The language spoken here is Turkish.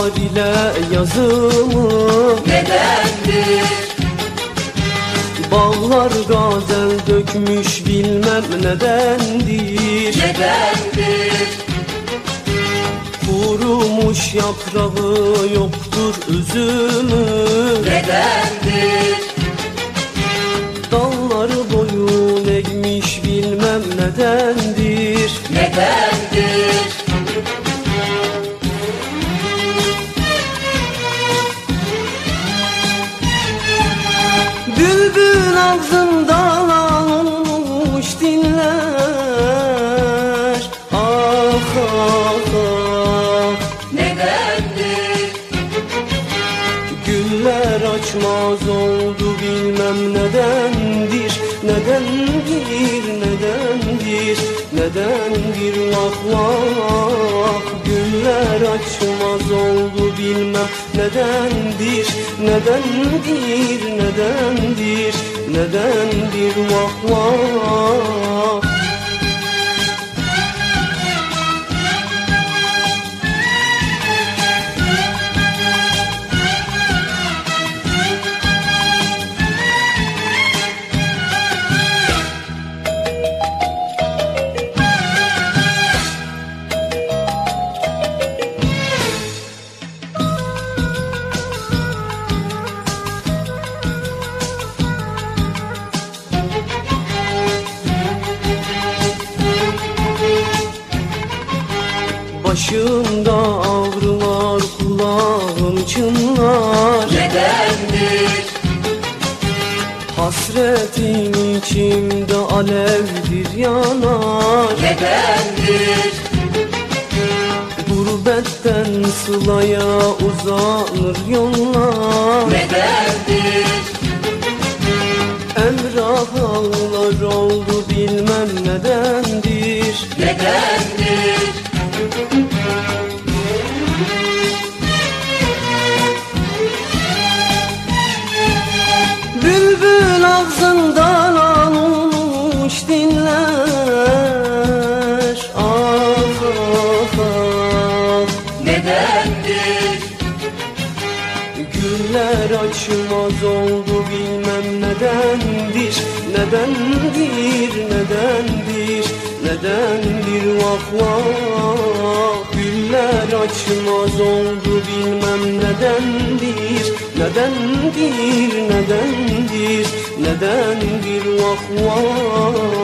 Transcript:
yar ile yazımı nedendir? Bağlar gazel dökmüş bilmem nedendir. Nedendir? Kurumuş yaprağı yoktur üzümü nedendir? Dalları boyun eğmiş bilmem nedendir. Nedendir? Bülbül ağzından olmuş dinler. Ah ah ah. Nedendir? Güller açmaz oldu bilmem nedendir. Nedendir, nedendir, nedendir vah vah. Güller açmaz oldu bilmem nedendir. Nedendir, nedendir, nedendir vah vah. Başımda ağrılar, kulağım çınlar. Nedendir? Hasretin içimde alevdir yanar. Nedendir? Gurbetten sılaya uzanır yollar. Nedendir? Emrah ağlar oldu bilmem nedendir. Nedendir? Bülbül ağzından almış dinler. Ah ah ah. Nedendir? Güller açmaz oldu bilmem nedendir. Nedendir, nedendir, nedendir vah vah. Güller açmaz oldu bilmem nedendir. Nedendir, nedendir, nedendir vah vah.